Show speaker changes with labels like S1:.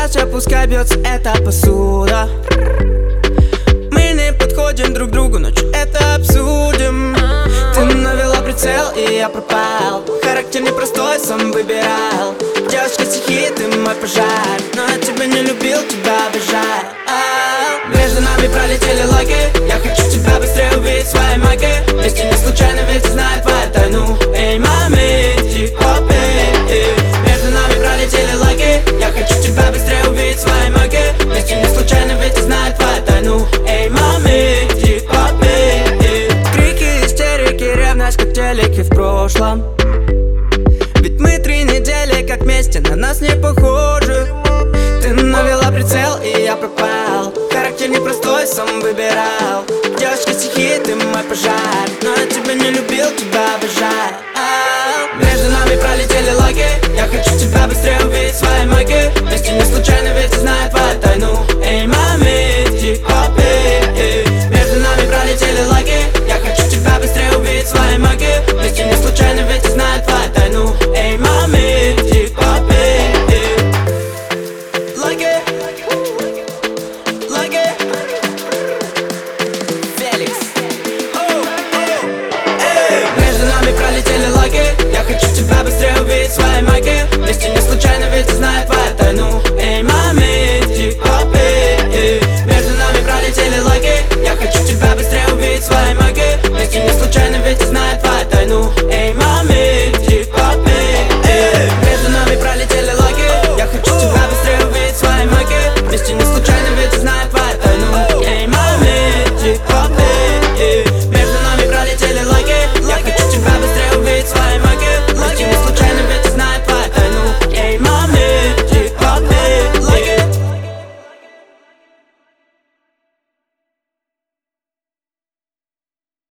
S1: Слыша, пускай бьется эта посуда. Мы не подходим друг к другу, ночью это обсудим. Ты навела прицел, и я пропал. Характер непростой, сам выбирал. Девочка, стихи, ты мой пожар. Но я тебя не любил, тебя обижаю. Между нами пролетели локи. Я хочу тебя быстрее увидеть в своей майке. Вместе не случайно, ведь знает твою тайну. Эй, мами, хип-хоп, эй. Между нами пролетели локи. Я хочу тебя быстрее увидеть в своей майке. Вместе не случайно, ведь знает твою тайну. Эй, мами, хип-хоп, эй. Крики, истерики, ревность, как телеки в прошлом. Ведь мы 3 недели как вместе, на нас не